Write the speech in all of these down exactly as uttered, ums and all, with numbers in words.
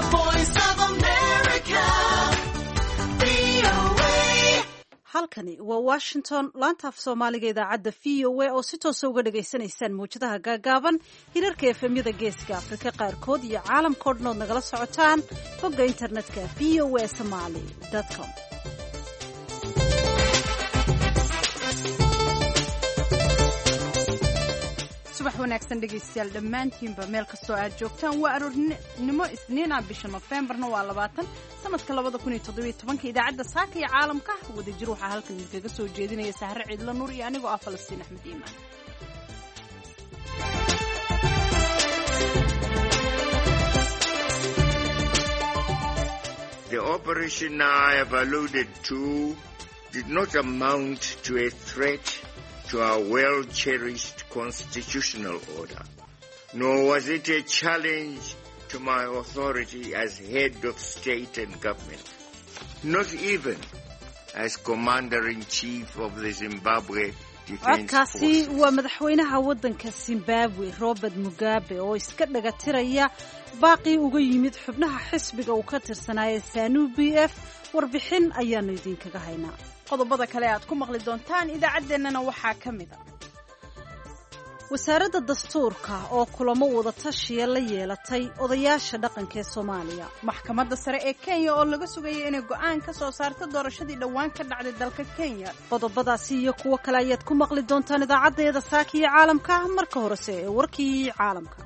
Voice of America, V O A. halkani waa Washington, laanta af Soomaaliga idaacadda V O A oo si toos ah uga dhageysanaysaan muujadaha gaagaaban hirarka efemyada geeska Afrika qaarkood iyo caalamka oo dhan oo nagala socotaan bogga internetka v o a somali dot com. subax wanaagsan dhegaystayaal dhammaantiinba meel kastoo aad joogtaan waa aroornimo isniina bisha Novembarna waa labaatan sanadka labada kun iyo toddoba iyo tobanka idaacadda saaka iyo caalamka wadajir waxaa halkan idinkaga soo jeedinaya Sahre Ciidla Nuur iyo anigoo ah Falastiin Axmed Iimaan. The operation I have alluded to did not amount to a threat to our well-cherished constitutional order, nor was it a challenge to my authority as head of state and government, not even as Commander-in-Chief of the Zimbabwe Defense codkaasi Forces. waa madaxweynaha waddanka Zimbabwe Robert Mugabe oo iska dhaga tiraya baaqii uga yimid xubnaha xisbiga uu ka tirsanaa ZANU P F. warbixin ayaanu idinkaga haynaa. qodobada kale aad ku maqli doontaan idaacadeennana waxaa ka mid ah wasaaradda dastuurka oo kulamo wada tashiya la yeelatay odayaasha dhaqanka ee Soomaaliya. maxkamadda sare ee Kenya oo laga sugayay inay go'aan ka soo saarto doorashadii dhawaan ka dhacday dalka Kenya. qodobadaasi iyo kuwo kale ayaad ku maqli doontaan idaacadeeda saaka iyo caalamka. marka horese ee warkii caalamka.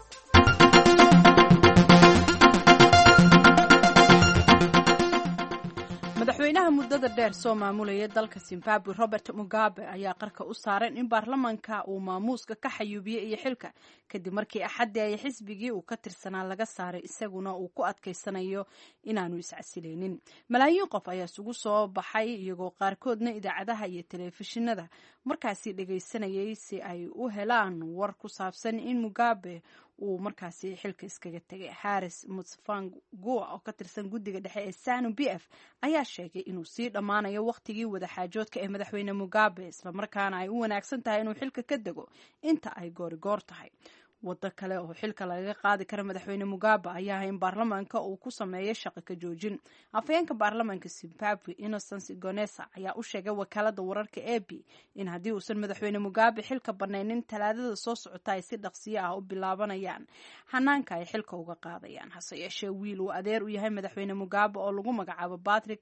madaxweynaha muddada dheer soo maamulaya dalka Zimbabwe Robert Mugabe ayaa qarka u saaran in baarlamaanka uu maamuuska ka xayuubiyay iyo xilka kadib markii axadii ay xisbigii uu ka tirsanaa laga saaray isaguna uu ku adkaysanayo inaanu iscasileynin. malaayiin qof ayaa isugu soo baxay iyagoo qaarkoodna idaacadaha iyo telefishinada markaasi dhagaysanayay si ay u helaan war ku saabsan in Mugabe uu markaasi xilka iskaga tagay. Haris Mutfangua oo ka tirsan guddiga dhexe ee ZANU P F ayaa sheegay inuu sii dhammaanayo waqtigii wadaxaajoodka ee madaxweyne Mugabe isla markaana ay u wanaagsan tahay inuu xilka ka dego inta ay goorigoor tahay. waddo kale oo xilka lagaga qaadi kara madaxweyne Mugabe ayaa ah in baarlamaanka uu ku sameeyo shaqo ka joojin. afhayeenka baarlamaanka Zimbabwe Innocent Gonesa ayaa u sheegay wakaalada wararka A B in haddii uusan madaxweyne Mugabe xilka banaynin talaadada soo socota ay si dhaqsiyo ah u bilaabanayaan hanaanka ay xilka uga qaadayaan. hase yeeshee wiil uu adeer u yahay madaxweyne Mugabe oo lagu magacaabo Patrick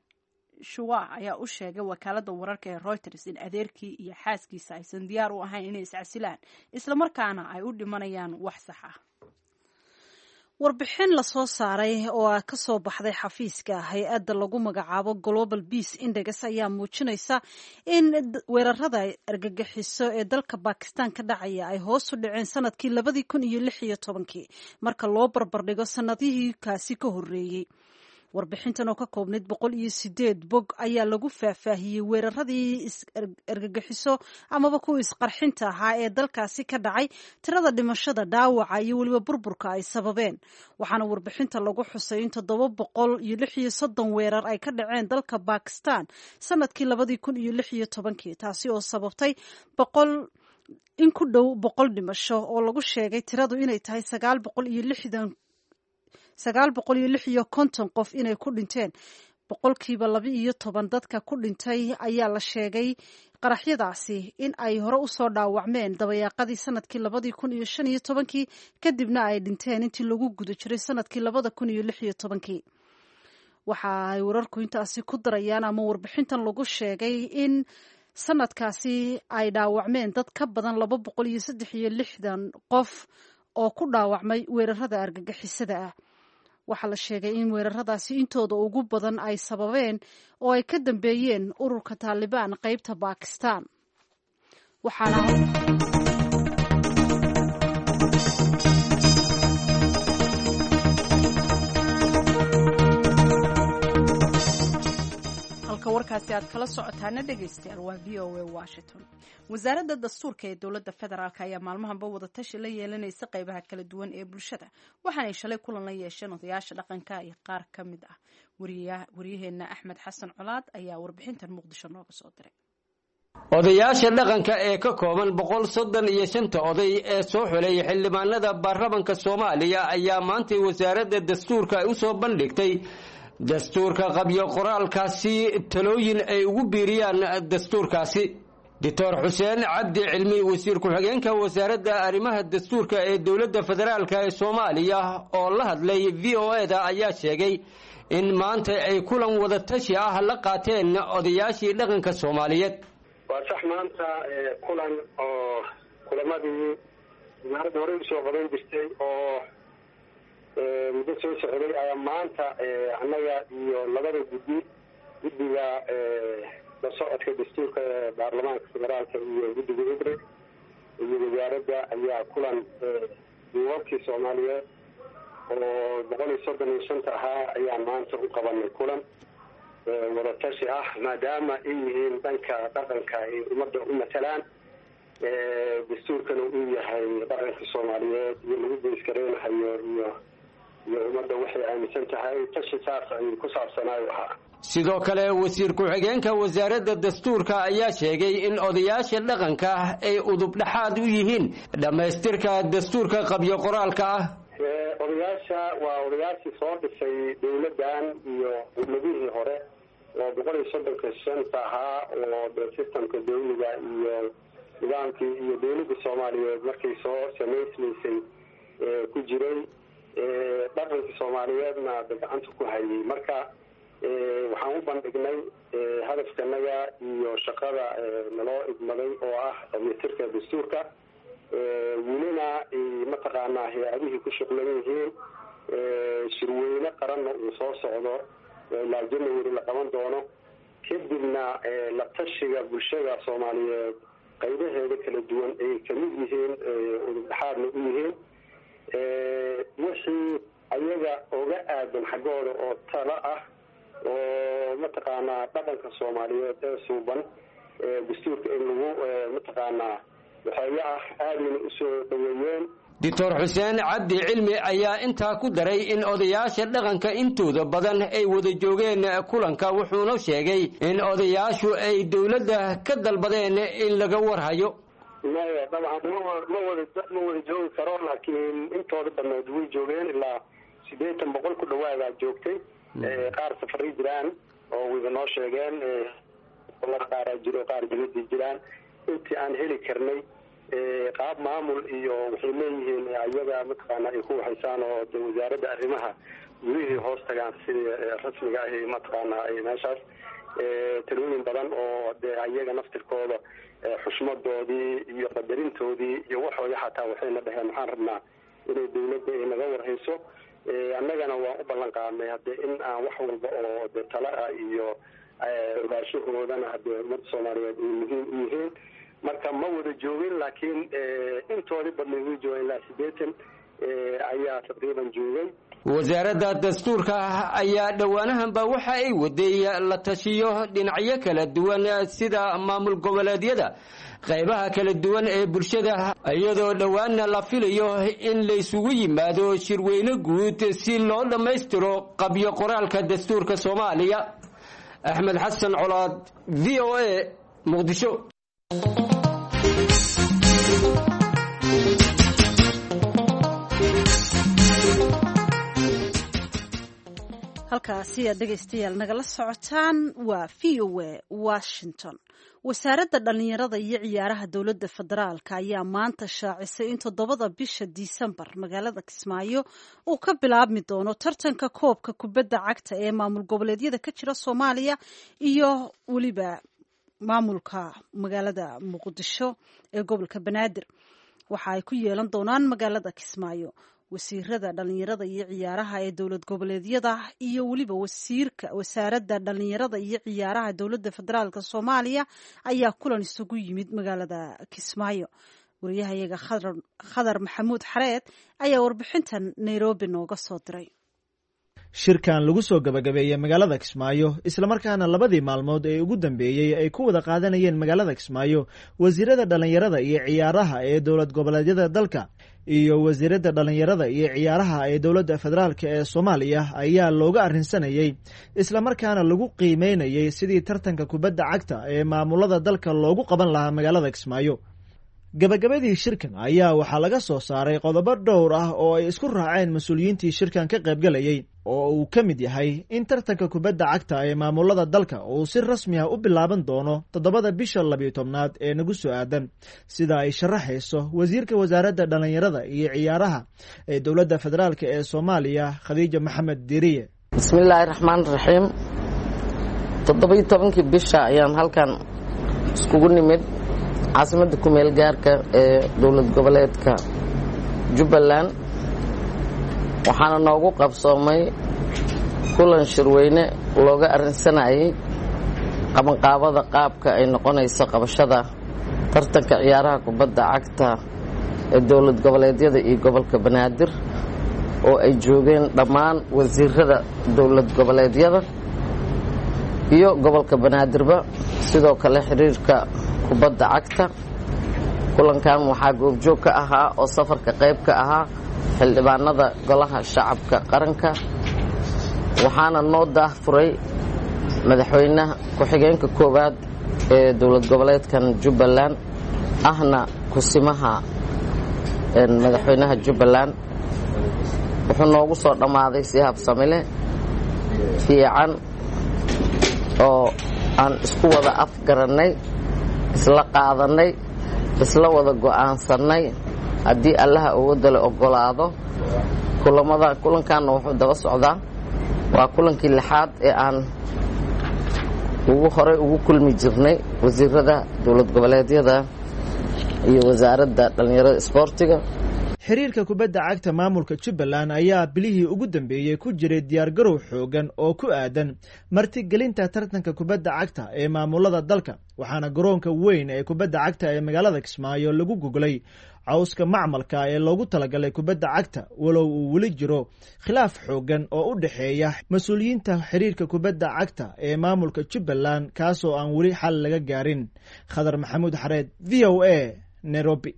Shua ayaa u sheegay wakaalada wararka ee Reuters in adeerkii iyo xaaskiisa aysan diyaar u ahayn inay iscasilaan isla markaana ay u dhimanayaan wax sax ah. warbixin la soo saaray oo ka soo baxday xafiiska hay-adda lagu magacaabo Global Peace Index ayaa muujinaysa in weerarada argagixiso ee dalka Pakistan ka dhacaya ay hoos u dhaceen sanadkii labada kun iyo lix iyo tobankii marka loo barbardhigo sanadihii kaasi ka horreeyay. warbixintan oo ka koobnayd boqol iyo sideed bog ayaa lagu faahfaahiyey weeraradii argagixiso amaba kuwa isqarxinta ahaa ee dalkaasi ka dhacay, tirada dhimashada, dhaawaca iyo weliba burburka ay sababeen. waxaana warbixinta lagu xusay in toddoba boqol iyo lix iyo soddon weerar ay ka dhaceen dalka Pakistan sanadkii labadii kun iyo lix iyo tobankii, taasi oo sababtay boqol in ku dhow boqol dhimasho oo lagu sheegay tiradu inay tahay sagaal boqol iyo lixdan sagaal boqol iyo lix iyo konton qof inay ku dhinteen. boqolkiiba laba iyo toban dadka ku dhintay ayaa la sheegay qaraxyadaasi in ay hore u soo dhaawacmeen dabayaaqadii sanadkii labadii kun iyo shan iyo tobankii kadibna ay dhinteen intii lagu guda jiray sanadkii labada kun iyo lix iyo tobankii. waxa ay wararku intaasi ku darayaan ama warbixintan lagu sheegay in sanadkaasi ay dhaawacmeen dad ka badan laba boqol iyo saddex iyo lixdan qof oo ku dhaawacmay weerarada argagixisada ah. waxaa la sheegay in weeraradaasi intooda ugu badan ay sababeen oo ay ka dambeeyeen ururka Taliban qaybta Pakistan. waxaana halka warkaasi aad kala socotaana dhegaystayaal waa V O A Washington. wasaaradda dastuurka ee dowladda federaalk ayaa maalmahanba wada tashi la yeelanaysa qaybaha kala duwan ee bulshada waxaanay shalay kulan la yeesheen odayaasha dhaqanka iyo qaar ka mid ah. waryaheena Axmed Xasan Colaad ayaa warbixintan Muqdisho nooga soo diray. odayaasha dhaqanka ee ka kooban boqol soddon iyo shanta oday ee soo xulay xildhibaanada baarlamaanka Soomaaliya ayaa maanta wasaaradda dastuurka u soo bandhigtay dastuurka qabyo qoraalkaasi talooyin ay ugu biiriyaan dastuurkaasi. Doctor Xuseen Cabdi Cilmi wasiir ku-xigeenka wasaaradda arrimaha dastuurka ee dowladda federaalka ee Soomaaliya oo la hadlay V O A da ayaa sheegay in maanta ay kulan wada tashi ah la qaateen odayaashii dhaqanka Soomaaliyeed. waa sax maanta kulan oo kulamadii wasaaradda hore usoo qaban jirtay oo muddo soo socday ayaa maanta annaga iyo labada guddi guddiga la socodka dastuurka baarlamaanka federaalka iyo guddiga ibre iyo wasaaradda ayaa kulan duubabkii Soomaaliyeed oo boqol iyo soddon iyo shanta ahaa ayaa maanta u qabanay kulan wada tashi ah maadaama ay yihiin dhanka dhaqanka ay ummadda u matalaan dastuurkana uu yahay dhaqanka Soomaaliyeed iyo lagu beeskareynayo iyo iyo ummadda waxay aaminsan tahay tashi saas ay ku saabsanaayo ahaa. sidoo kale wasiir ku-xigeenka wasaaradda dastuurka ayaa sheegay in odayaasha dhaqanka ay udub dhaxaad u yihiin dhamaystirka dastuurka qabyo qoraalka ah. odayaasha waa odayaashii soo dhisay dowladdan iyo dowladihii hore oo boqol iyo soddonka shanta ahaa oo systemka dawliga iyo nidaamkii iyo dowladda Soomaaliyeed markay soo samaysmaysay ku jiray dhaqanka Soomaaliyeedna gacanta ku hayay. marka waxaan u bandhignay hadafkanaga iyo shaqada naloo idmaday oo ah dhamaystirka dastuurka welina mataqaanaa hay-adihii ku shaqlan yihiin shirweyne qaranna uu soo socdo ilaa January la qaban doono kadibna la tashiga bulshada Soomaaliyeed qaybaheeda kala duwan ay kamid yihiin udubdhaxaadna u yihiin wixii ayaga oga aadan xaggooda oo talo ah oo mataqaanaa dhaqanka Soomaaliyeed ee suuban dastuurka in lagu mataqaanaa waxay ah aadina u soo dhaweeyeen. Doctor Xuseen Cabdi Cilmi ayaa intaa ku daray in odayaasha dhaqanka intooda badan ay wada joogeen kulanka wuxuuna sheegay in odayaashu ay dowladda ka dalbadeen in laga warhayo. maya dabcan ma wada ma wada joogi karo laakiin intooda badan way joogeen ilaa sideetan boqol ku dhawaada joogtay qaar safari jiraan oo wada noo sheegeen wala qaar jiro qaar dibadda jiraan intii aan heli karnay qaab maamul iyo waxay leeyihiin ayaga mataqaanaa ay ku waxaysaan oo wasaaradda arrimaha gurihii hoos tagaan sidii rasmiga ah mataqaanaa ay meeshaas talooyin badan oo ayaga naftirkooda xushmadoodii iyo qadarintoodii iyo waxooda xataa waxayna dhaheen maxaan rabnaa inay dowladda ay naga warhayso annagana waan u ballan qaadnay hadde in aan wax walba oo de tala ah iyo ogaashahoodana hadde ummadda Soomaaliyeed ay muhiim u yihiin. marka ma wada joogin laakiin intoodii badnay way joogeen ilaa sideetan ayaa taqriiban joogay. wasaaradda dastuurka ayaa dhowaanahanba waxa ay waday la tashiyo dhinacyo kala duwan sida maamul goboleedyada qaybaha kala duwan ee bulshada iyadoo dhowaanna la filayo in la isugu yimaado shirweyne guud si loo dhammaystiro qabyo qoraalka dastuurka Soomaaliya. Axmed Xasan Colaad, V O A, Muqdisho. halkaasi aad dhegaystayaal nagala socotaan waa V O A Washington. wasaaradda dhalinyarada iyo ciyaaraha dowladda federaalka ayaa maanta shaacisay in toddobada bisha Disembar magaalada Kismaayo uu ka bilaabmi doono tartanka koobka kubadda cagta ee maamul goboleedyada ka jira Soomaaliya iyo weliba maamulka magaalada Muqdisho ee gobolka Banaadir. waxa ay ku yeelan doonaan magaalada Kismaayo wasiirada dhalinyarada iyo ciyaaraha ee dowlad goboleedyada iyo waliba wasiirka wasaaradda dhalinyarada iyo ciyaaraha dowladda federaalka Soomaaliya ayaa kulan isugu yimid magaalada Kismaayo. wariyahayaga Khadar Maxamuud Xareed ayaa warbixintan Nairobi nooga soo diray. shirkan lagu soo gabagabeeyey magaalada Kismaayo isla markaana labadii maalmood ee ugu dambeeyay ay ku wada qaadanayeen magaalada Kismaayo wasiirada dhalinyarada iyo ciyaaraha ee dowlad goboleedyada dalka iyo wasiirada dhalinyarada iyo ciyaaraha ee dowladda federaalka ee Soomaaliya ayaa looga arrinsanayay isla markaana lagu qiimeynayay sidii tartanka kubadda cagta ee maamulada dalka loogu qaban lahaa magaalada Kismaayo. gabagabadii shirkan ayaa waxaa laga soo saaray qodobo dhowr ah oo ay isku raaceen mas-uuliyiintii shirkan ka qaybgalayay oo uu ka mid yahay in tartanka kubadda cagta ee maamulada dalka uu si rasmi ah u bilaaban doono toddobada bisha labiyo tobnaad ee nagu soo aadan sida ay sharaxayso wasiirka wasaaradda dhalinyarada iyo ciyaaraha ee dowladda federaalk ee Soomaaliya Khadiija Maxamed Diriye. bismillaahi raxmaani raxiim. toddobiyo tobankii bisha ayaan halkan iskugu nimid caasimada ku meel gaarka ee dowlad goboleedka Jubbaland, waxaana noogu qabsoomay kulan shirweyne looga arrinsanayay qabanqaabada qaabka ay noqonayso qabashada tartanka ciyaaraha kubadda cagta ee dowlad goboleedyada iyo gobolka Banaadir oo ay joogeen dhammaan wasiirada dowlad goboleedyada iyo gobolka Banaadirba, sidoo kale xiriirka kubadda cagta. kulankan waxaa goobjoog ka ahaa oo safarka qayb ka ahaa xildhibaanada golaha shacabka qaranka, waxaana noo daahfuray madaxweynaha ku-xigeenka koowaad ee dowlad goboleedkan Jubbaland ahna kusimaha madaxweynaha Jubbaland. wuxuu noogu soo dhammaaday si habsami leh fiican oo aan isku wada afgarannay, isla qaadanay, isla wada go'aansanay haddii allaha ugu dalo ogolaado. kulamada kulankaana wuxuu daba socdaa waa kulankii lixaad ee aan ugu horey ugu kulmi jirnay wasiirada dowlad goboleedyada iyo wasaaradda dhalinyarada isboortiga. xiriirka kubadda cagta maamulka Jubbaland ayaa bilihii ugu dambeeyay ku jiray diyaar garow xoogan oo ku aadan martigelinta tartanka kubadda cagta ee maamulada dalka, waxaana garoonka weyn ee kubadda cagta ee magaalada Kismaayo lagu goglay cawska macmalka ee loogu talagalay kubadda cagta, walow uu weli jiro khilaaf xoogan oo u dhaxeeya mas-uuliyiinta xiriirka kubadda cagta ee maamulka Jubbaland kaasoo aan weli xal laga gaarin. Khadar Maxamuud Xareed, V O A, Nairobi.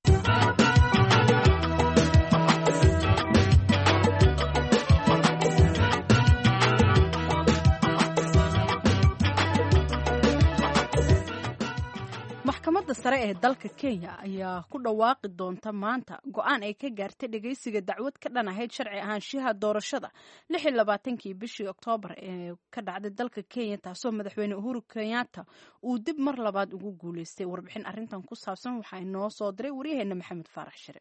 maxkamadda sare ee dalka Kenya ayaa ku dhawaaqi doonta maanta go'aan ay ka gaartay dhageysiga dacwad ka dhan ahayd sharci ahaanshiyaha doorashada lix iyo labaatankii bishii Oktoobar ee ka dhacday dalka Kenya, taasoo madaxweyne Uhuru Kenyatta uu dib mar labaad ugu guuleystay. warbixin arrintan ku saabsan waxaa inoo soo diray waryaheena Maxamed Faarax Shire.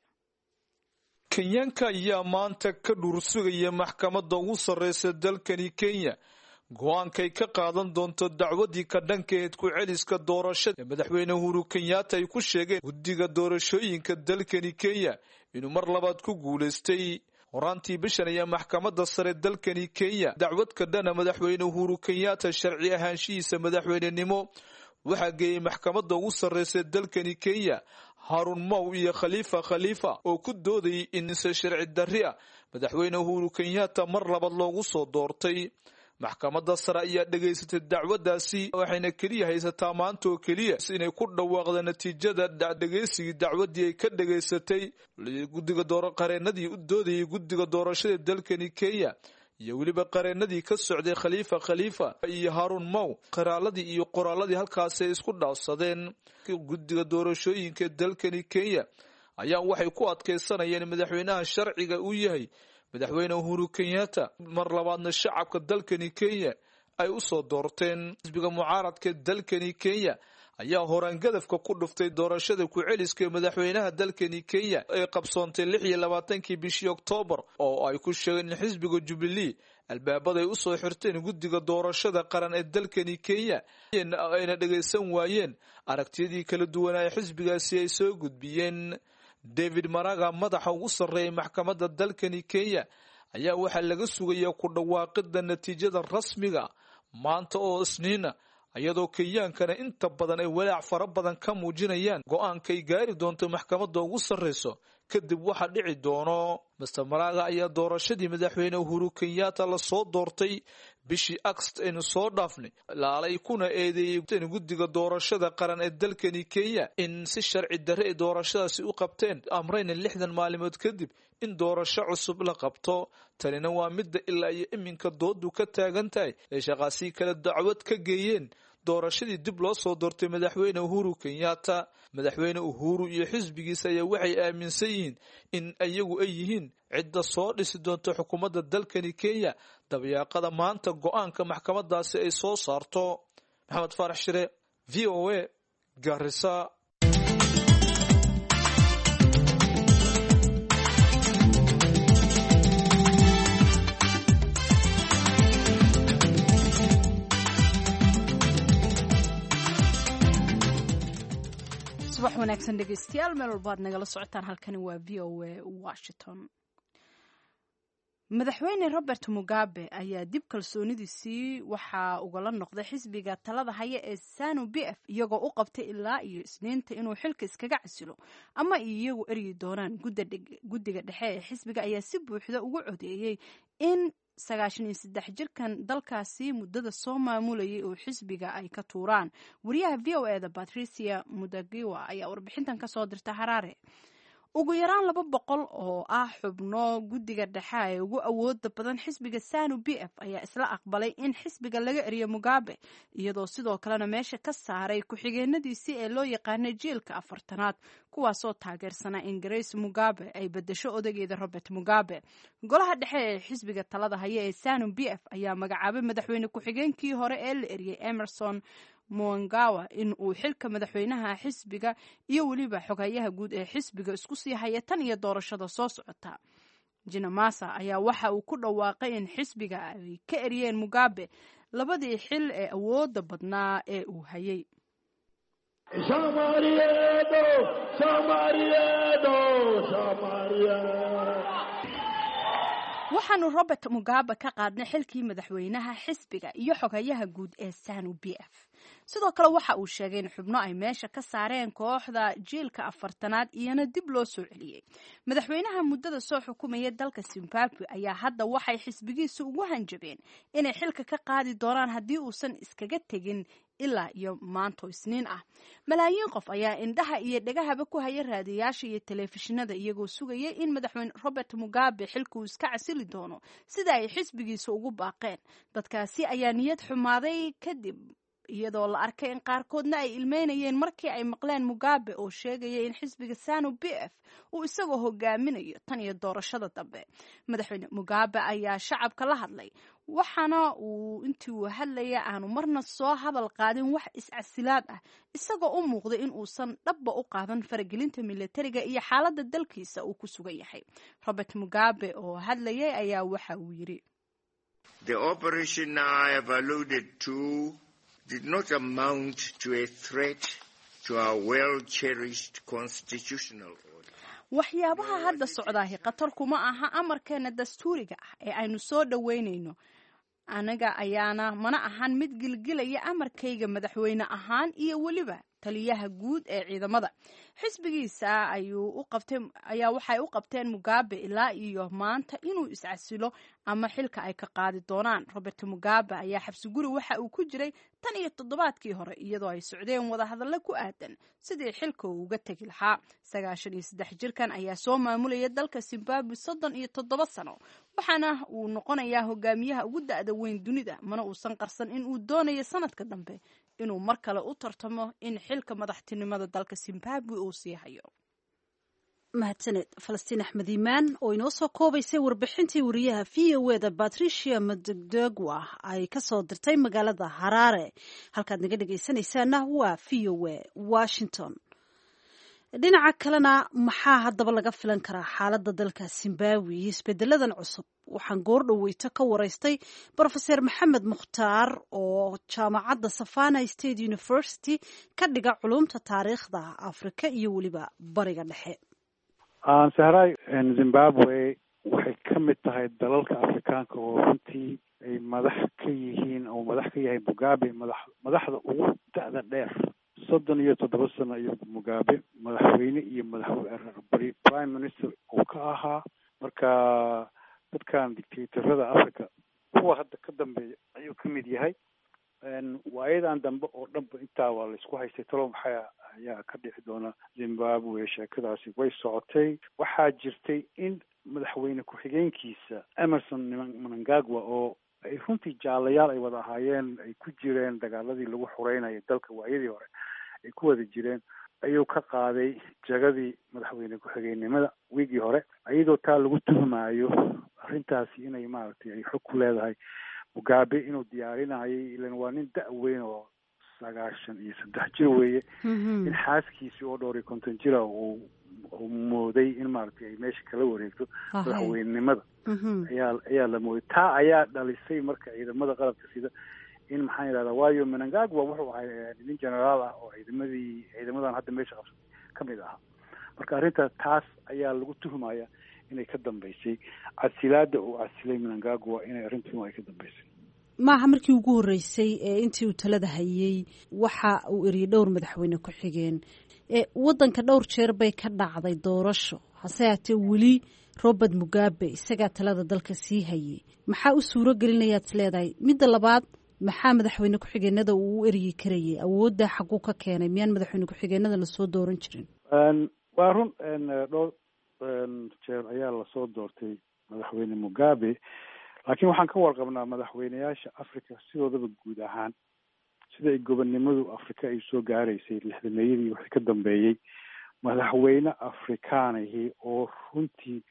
Kenyanka ayaa maanta ka dhursugaya maxkamadda ugu sarreysa dalkani Kenya go'aankay ka qaadan doonto dacwadii ka dhankeed ku celiska doorashada ee madaxweyne Uhuru Kenyatta ay ku sheegeen guddiga doorashooyinka dalkani Kenya inuu mar labaad ku guuleystay. horaantii bishan ayaa maxkamadda sare dalkani Kenya dacwad ka dhana madaxweyne Uhuru Kenyatta sharci ahaanshihiisa madaxweynenimo waxaa geeyey maxkamadda ugu sarreysa dalkani Kenya Harun Mau iyo Khalifa Khalifa oo ku doodayay in si sharci darri ah madaxweyne Uhuru Kenyatta mar labaad loogu soo doortay. maxkamadda sare ayaa dhageysatay dacwadaasi waxayna kaliya haysataa maanta oo kaliya inay ku dhawaaqdo natiijada dhageysigii dacwadii ay ka dhageysatay guddiga doorashada qareenadii u doodayay guddiga doorashada dalkani Kenya iyo weliba qareenadii ka socday Khalifa Khalifa iyo Harun Mau. qaraaladii iyo qoraaladii halkaas ay isku dhaafsadeen. guddiga doorashooyinka dalkani Kenya ayaa waxay ku adkeysanayeen madaxweynaha sharciga uu yahay madaxweyne Uhuru Kenyatta, mar labaadna shacabka dalkani Kenya ay u soo doorteen. xisbiga mucaaradka dalkani Kenya ayaa horaan gadafka ku dhuftay doorashada ku celiska madaxweynaha dalkani Kenya ee qabsoontay lix iyo labaatankii bishii Oktoobar oo ay ku sheegeen in xisbiga Jubilee albaabaday u soo xirteen guddiga doorashada qaran ee dalkani Kenya ayna dhageysan waayeen aragtiyadii kala duwan ee xisbigaasi ay soo gudbiyeen. David Maraga, madaxa ugu sarreeya maxkamadda dalkani Kenya, ayaa waxaa laga sugayaa ku dhawaaqida natiijada rasmiga maanta oo Isniina iyadoo kenyaankana inta badan ay walaac fara badan ka muujinayaan go-aankay gaari doonto maxkamadda ugu sarreyso kadib waxa dhici doono. Mister Maraga ayaa doorashadii madaxweyne Uhuru Kenyatta la soo doortay bishii August aynu soo dhaafnay laalay kuna eedeeyay guddiga doorashada qaran ee dalkani Kenya in si sharci darre ay doorashadaasi u qabteen amrayna lixdan maalmood kadib in doorasho cusub la qabto. tanina waa midda ilaa iyo iminka doodu ka taagan tahay ee shaqaasi kala dacwad ka geeyeen doorashadii dib loo soo doortay madaxweyne Uhuru Kenyatta. madaxweyne Uhuru iyo xisbigiisa ayaa waxay aaminsan yihiin in ayagu ay yihiin cidda soo dhisi doonto xukuumadda dalkani Kenya dabayaaqada maanta go-aanka maxkamadaasi ay soo saarto. Maxamed Farax Shire, V O A, Garissa. subax wanaagsan dhegeystayaal meel walba aad nagala socotaan halkani waa V O A Washington. madaxweyne Robert Mugabe ayaa dib kalsoonidiisii waxaa ugala noqday xisbiga talada haya ee SANU P F iyagoo u qabtay ilaa iyo Isniinta inuu xilka iskaga casilo ama iyagu eryi doonaan guddiga dhexe ee xisbiga ayaa si buuxda ugu codeeyay in sagaashan iyo saddex jirkan dalkaasi muddada soo maamulayay oo xisbiga ay ka tuuraan. wariyaha V O A da Patricia Mudagiwa ayaa warbixintan ka soo dirta Harare. ugu yaraan laba boqol oo ah xubno guddiga dhexe ee ugu awooda badan xisbiga SANU P F ayaa isla aqbalay in xisbiga laga eriyo Mugabe iyadoo sidoo kalena meesha ka saaray ku-xigeenadiisii ee loo yaqaanay jiilka afartanaad kuwaasoo taageersanaa in Grace Mugabe ay bedesho odageeda Robert Mugabe. golaha dhexe ee xisbiga talada haya ee SANU P F ayaa magacaabay madaxweyne ku-xigeenkii hore ee la eriyay Emerson Mnangagwa in uu xilka madaxweynaha xisbiga iyo waliba xogayaha guud ee xisbiga isku sii haya tan iyo doorashada soo socota. Jinamasa ayaa waxa uu ku dhawaaqay in xisbiga ay ka eriyeen Mugabe labadii xil ee awooda badnaa ee uu hayay. Shamariedo, Shamariedo, Shamariedo. waxaanu Robert Mugabe ka qaadnay xilkii madaxweynaha xisbiga iyo xogayaha guud ee SANU P F. sidoo kale waxa uu sheegay in xubno ay meesha ka saareen kooxda jiilka afartanaad iyana dib loo soo celiyay. madaxweynaha muddada soo xukumaya dalka Zimbabwe ayaa hadda waxay xisbigiisu ugu hanjabeen inay xilka ka qaadi doonaan haddii uusan iskaga tegin ilaa iyo maanto Isniin ah. malaayiin qof ayaa indhaha iyo dhagahaba ku haya raadiyaasha iyo telefishinada iyagoo sugaya in madaxweyne Robert Mugabe xilka uu iska casili doono sida ay xisbigiisu ugu baaqeen. dadkaasi ayaa niyad xumaaday kadib iyadoo la arkay in qaarkoodna ay ilmeynayeen markii ay maqleen Mugabe oo sheegaya in xisbiga SANU P F uu isagoo hogaaminayo tan iyo doorashada dambe. madaxweyne Mugabe ayaa shacabka la hadlay waxaana uu intii uu hadlaya aanu marna soo hadal qaadin wax iscasilaad ah isagoo u muuqday in uusan dhabba u qaadan faragelinta militariga iyo xaaladda dalkiisa uu ku sugan yahay. Robert Mugabe oo hadlayay ayaa waxa uu yiri The operation I have alluded to did not amount to a threat to our well-cherished constitutional order. waxyaabaha hadda socdaahi qatar kuma aha amarkeena dastuuriga ah ee aynu soo dhaweynayno anaga ayaana mana ahan mid gilgilaya amarkayga madaxweyne ahaan iyo waliba taliyaha guud ee ciidamada. xisbigiisa ayuu u qabtay ayaa waxay u qabteen Mugabe ilaa iyo maanta inuu iscasilo ama xilka ay ka qaadi doonaan. Robert Mugabe ayaa xabsi guri waxa uu ku jiray tan iyo toddobaadkii hore iyadoo ay socdeen wada hadallo ku aadan sidii xilka uu uga tagi lahaa. sagaashan iyo saddex jirkan ayaa soo maamulaya dalka Zimbabwe soddon iyo toddoba sano waxaana uu noqonayaa hogaamiyaha ugu da'da weyn dunida mana uusan qarsan in uu doonayo sanadka dambe inuu mar kale u tartamo in xilka madaxtinimada dalka Zimbabwe uu sii hayo. mahadsaned Falastiin Axmed Iimaan oo inoo soo koobaysay warbixintii wariyaha V O A da Patricia Mudagiwa ay ka soo dirtay magaalada Harare. halkaad naga dhageysanaysaana waa V O A Washington. dhinaca kalena maxaa haddaba laga filan karaa xaaladda dalka Zimbabwe iyo isbedeladan cusub? waxaan goor dhaweyto ka waraystay Professor Maxamed Mukhtaar oo jaamacadda Savannah State University ka dhiga culumta taariikhda Afrika iyo waliba bariga dhexe. sahray Zimbabwe waxay ka mid tahay dalalka Afrikaanka oo runtii ay madax ka yihiin oo madax ka yahay yahay mugabe madax madaxda ugu da'da dheer soddon iyo toddoba sano iyo mugabe madaxweyne iyo madaxweyne prime minister uu ka ahaa. marka dadkan dictatorada africa kuwa hadda ka dambeeya ayuu ka mid yahay. waayadan dambe oo dhanba intaa waa laisku haystay talo maxaa ayaa ka dhici doona zimbabwe. sheekadaasi way socotay. waxaa jirtay in madaxweyne ku-xigeenkiisa emerson mnangagwa oo ay runtii jaalayaal ay wada ahaayeen, ay ku jireen dagaaladii lagu xoreynayay dalka waayadii hore ay ku wada jireen, ayuu ka qaaday jagadii madaxweyne ku-xigeennimada wiigii hore, iyadoo taa lagu tuhmaayo arrintaasi inay maaragtay ay xog ku leedahay mugabe inuu diyaarinayay. ilan waa nin da- weyn oo sagaashan iyo saddex jir weeye. in xaaskiisii oo dhowr iyo konton jira uu uu mooday in maaragtay ay meesha kala wareegto madaxweynenimada ayaa ayaa la mooday. taa ayaa dhalisay marka ciidamada qalabka sida in maxaan yidhahdaa, waayo Mnangagwa wuxuu ahay nin generaal ah oo ciidamadii ciidamadan hadda meesha qabsay ka mid ahaa. marka arrintaas taas ayaa lagu tuhmaya inay ka dambeysay casilaada uu casilay Mnangagwa, inay arrintu ay ka dambeysay. maaha markii ugu horeysay ee intii uu talada hayay waxa uu eriyay dhowr madaxweyne ku xigeen. ee wadanka dhowr jeer bay ka dhacday doorasho, hase haatee weli Robert Mugabe isagaa talada dalka sii hayay. maxaa u suuro gelinayaad leedahay? midda labaad, maxaa madaxweyne ku-xigeenada uu u eryi karayay? awoodda xaguu ka keenay? miyaan madaxweyne ku-xigeenada lasoo dooran jirin? waa run dhowr jeer ayaa lasoo doortay madaxweyne Mugabe, laakiin waxaan ka warqabnaa madaxweyneyaasha Africa sidoodaba guud ahaan sida ay gobonnimadu Africa ay soo gaaraysay lixdameeyadii wixii ka dambeeyey, madaxweyne afrikaanihii oo runtii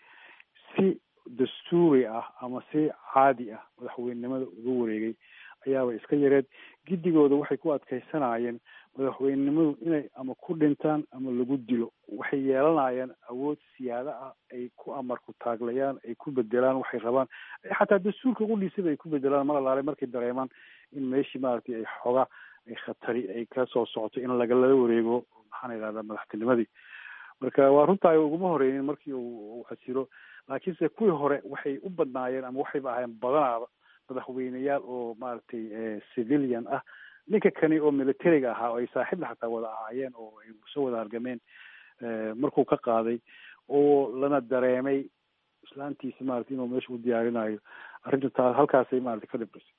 si dastuuri ah ama si caadi ah madaxweynenimada uga wareegay ayaaba iska yareed. giddigooda waxay ku adkaysanayeen madaxweynenimadu inay ama ku dhintaan ama lagu dilo. waxay yeelanayaan awood siyaada ah ay ku amarku taaglayaan, ay ku bedelaan waxay rabaan, xataa dastuurka qudhiisaba ay ku bedelaan mar alaale markay dareemaan in meeshii maaragtay ay xoga ay khatari ay ka soo socoto in lagalala wareego maxaan idhahdaa madaxtinimadii. marka waa runtaa uguma horeynin markii uu casiro, laakiinse kuwii hore waxay u badnaayeen ama waxayba ahaayeen badanaaba madaxweyneyaal oo maaragtay civilian ah. ninka kani oo militariga ahaa oo ay saaxiibna xataa wada ahaayeen oo ay soo wada argameen markuu ka qaaday oo lana dareemay islaantiisa maaragtay inuu meesha u diyaarinayo arrinta taa halkaasay maaragtay ka dhibrisay.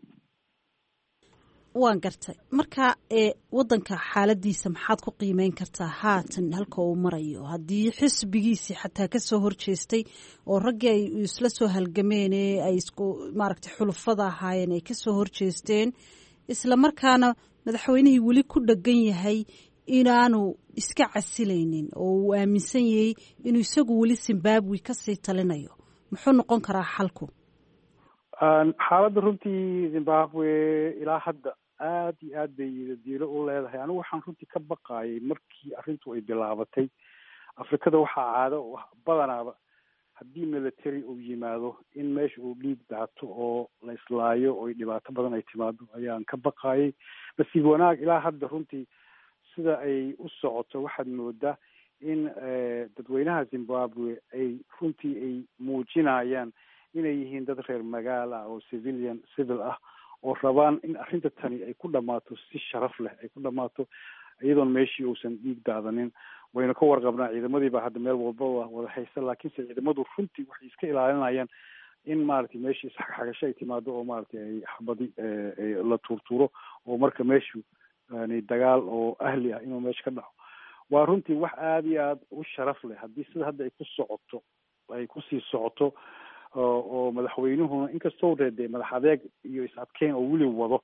waan gartay. marka ee wadanka xaaladiisa maxaad ku qiimeyn kartaa haatan halka uu marayo? haddii xisbigiisii xataa kasoo horjeestay oo raggii ay isla soo halgameen ee ay isku maaragtay xulufada ahaayeen ay kasoo horjeesteen, isla markaana madaxweynihii weli ku dhagan yahay inaanu iska casilaynin oo uu aaminsan yahay inuu isagu weli Zimbabwe kasii talinayo, muxuu noqon karaa xalku? xaaladda runtii Zimbabwe ilaa hadda aad iyo aad bay diilo u leedahay. anigu waxaan runtii ka baqaayay markii arrintu ay bilaabatay. afrikada waxaa caado badanaaba haddii military uu yimaado in meesha uu dhiig daato oo la islaayo oo dhibaato badan ay timaado ayaan ka baqaayay. nasiib wanaag ilaa hadda runtii sida ay u socoto waxaad moodaa in dadweynaha Zimbabwe ay runtii ay muujinayaan inay yihiin dad reer magaal ah oo civilian civil ah oo rabaan in arrinta tani ay ku dhammaato si sharaf leh ay ku dhammaato iyadoon meeshii uusan dhiig daadanin. wayna ka warqabnaa ciidamadiiba hadda meel walba wada haysta, laakiinse ciidamadu runtii waxay iska ilaalinayaan in maaragtay meeshii isxagxagasho ay timaado oo maaragtay ay xabadi la tuurtuuro oo marka meeshu yani dagaal oo ahli ah inuu meesha ka dhaco. waa runtii wax aada iyo aada u sharaf leh haddii sida hadda ay ku socoto ay kusii socoto oo madaxweynuhuna inkastoo reedee madax adeeg iyo is adkeyn oo weli wado.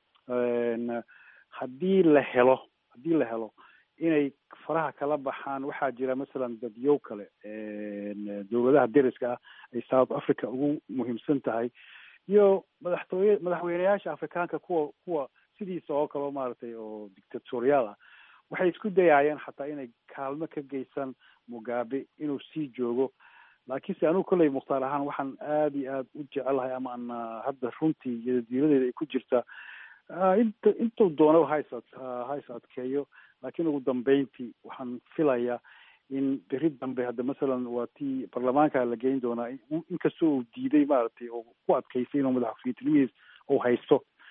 haddii la helo haddii la helo inay faraha kala baxaan, waxaa jira masalan dadyow kale dowladaha deriska ah ay South Africa ugu muhiimsan tahay iyo madaxtooye madaxweyneyaasha afrikaanka kuwa kuwa sidiisa oo kale maaragtay oo dictatorial ah, waxay isku dayayeen xataa inay kaalmo ka geysan Mugabe inuu sii joogo. laakiinse anigu kolley mukhtaar ahaan waxaan aada iyo aada u jecelahay ama aan hadda runtii iyodiiladeeda ay ku jirtaa inta intuu doonaba ha is ha is adkeeyo, laakiin ugu dambeyntii waxaan filayaa in beri dambe hadda masalan waa tii baarlamaanka la geyn doonaa inkastoo uu diiday maaragtay oo ku adkaysay inuu madaxweynenimadiis uu haysto.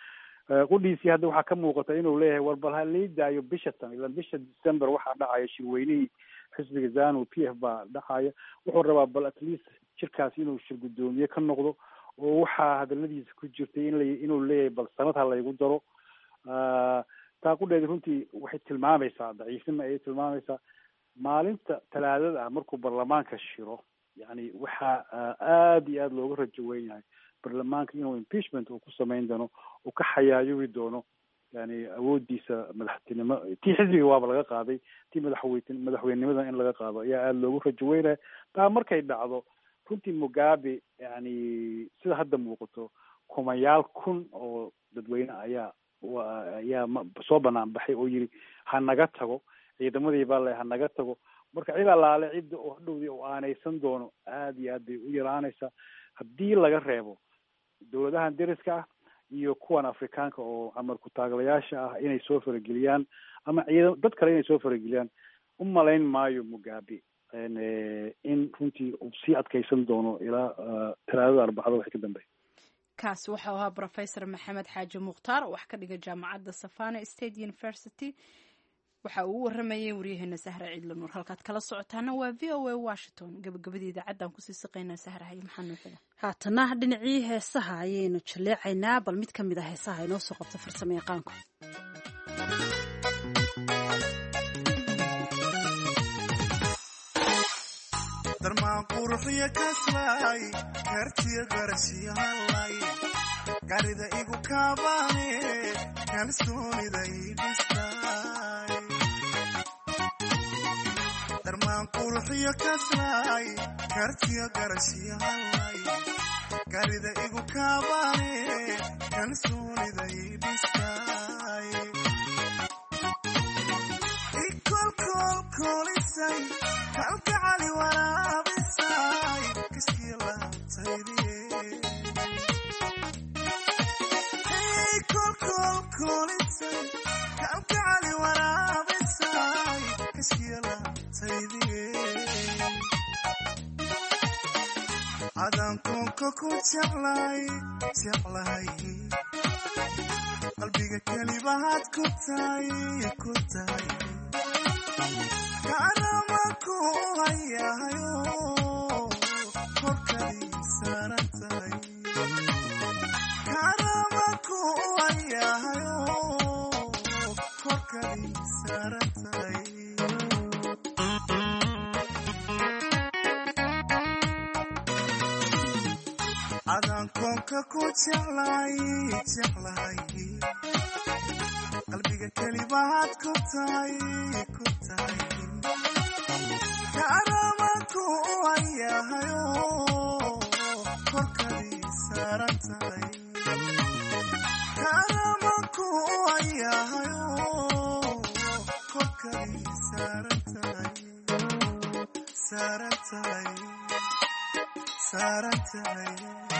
qudhiisii hadda waxaa ka muuqata inuu leeyahay war bal ha lii daayo bisha tan ilan bisha december waxaa dhacaya shirweynihii xisbiga zanu p f baa dhacaya wuxuu rabaa bal at least shirkaas inuu shir guddoomiye ka noqdo oo waxaa hadaladiisa ku jirtay in la inuu leeyahay bal sanad ha laygu daro taa qudheedi runtii waxay tilmaamaysaa daciifnima ayay tilmaamaysaa maalinta talaadada ah markuu baarlamaanka shiro yani waxaa aada iyo aada looga rajo weyn yahay baarlamaanka inuu impeachment uu ku samayn doono uu ka xayaayoobi doono yani awoodiisa madaxtinimo tii xisbiga waaba laga qaaday tii madaxweyne madaxweynenimada in laga qaado ayaa aada loogu rajo weynaya taa markay dhacdo runtii mugabe yani sida hadda muuqato kumayaal kun oo dadweyne ayaa ayaa soo banaan baxay oo yiri ha naga tago ciidamadii baa le ha naga tago marka cid alaale cidda oo hadhowdii oo aanaysan doono aada iyo aad bay u yaraanaysaa haddii laga reebo dawladahan deriska ah iyo kuwan afrikaanka oo amar ku-taaglayaasha ah inay soo farageliyaan ama ciidan dad kale inay soo farageliyaan u malayn maayo mugabe in runtii uu sii adkaysan doono ilaa talaadada arbacada waxay ka dambeeya kaasi waxau ahaa professor maxamed xaaji mukhtaar oo wax ka dhiga jaamacadda savana state university waxa uu u waramayay waryaheena sahra ciidla nuur halkaad kala socotaana waa v o a washington gabagabadii idaacaddan kusii siqaynaa sahra haye maxaa noo xiga haatana dhinacii heesaha ayaynu jaleecaynaa bal mid ka mid a heesaha inoo soo qabta farsamo yaqaanku darmaan quruxiya kaslay kartiya garashiya halay garida igu kaabane kalsoonida idhistay darmaan quruxiya kaslay kartiya garashiya halay garida igu kaabane kalsoonida idhistay ikolkol kolisay kalgacali waraabisay kaskii laabtaydiye kolkol kolisay kalgacali waraabisay kaskii laabtaydiye adaan koonka ku jeclay jeclahay qalbiga kelibahaad ku tahay ku tahay kaanamanku hayahayo korkadii saaran tahay kaanamanku hayahayo korkadii saaran tahay adaan koonka ku jeclay jeclahay qalbiga kelibahaad ku tahay ku tahay kaanamanku hayahayo korkadii saaran tahay kaanamanku hayahayo korkadii saaran tahay saaran tahay saaran tahay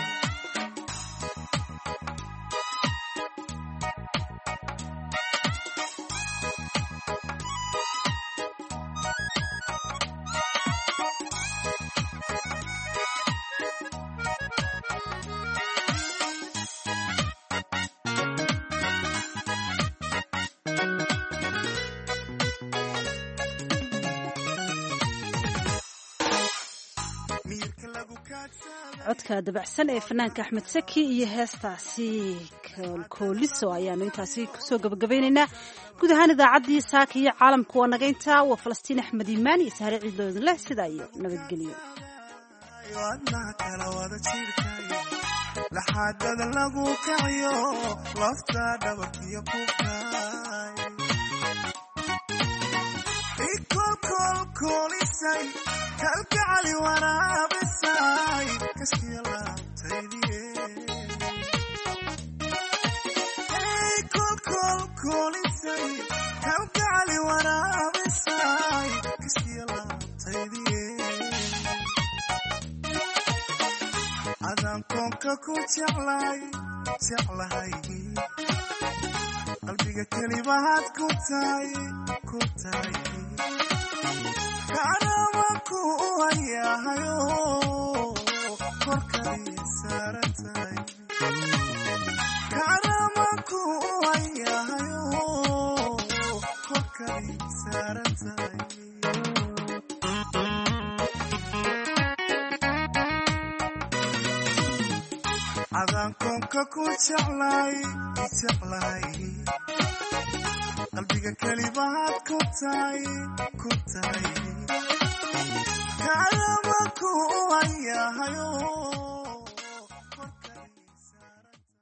codka dabacsan ee fanaanka axmed saki iyo heestaasi kooliso ayaanu intaasi kusoo gabagabeynaynaa guud ahaan idaacaddii saaka iyo caalamka waa naga intaa waa falastiin axmed iimaan iyo sahre ciidloodin leh sidaa iyo nabadgelyo laxaadada lagu kaciyo lafta dhabarkiyo kubkay ikolkolkolisay kalgacali waraabisay kaskii laabtaydiye ikolkolkolisay kalgacali waraabisay kaskii laabtaydiye adaan koonka ku jeclay jeclahay qalbiga kelibahaad ku tahay ku tahay kaanamanku hayahayo korkadii saaran tahay kaanamanku qofka ku jeclay jeclay qalbiga kalibaad ku tahay ku tahay kalama ku ayahayo